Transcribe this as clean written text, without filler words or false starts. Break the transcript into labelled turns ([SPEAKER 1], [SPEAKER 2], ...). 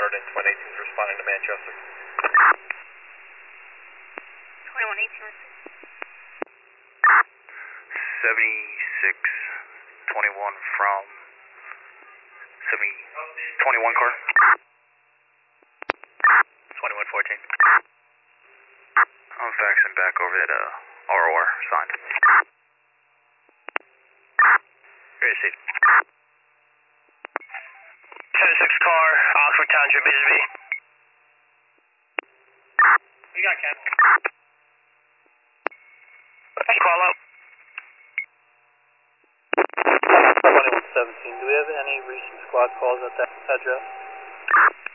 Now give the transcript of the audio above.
[SPEAKER 1] Saturday, 2018 is responding to Manchester.
[SPEAKER 2] 2118.
[SPEAKER 3] 7621 from 21 car. 2114. I'm faxing back over that ROR signed. Ready to see.
[SPEAKER 4] 76 car, Oxford Township, Bisbee.
[SPEAKER 1] You got Ken.
[SPEAKER 4] Call up.
[SPEAKER 1] 2117, do we have any recent squad calls at that address?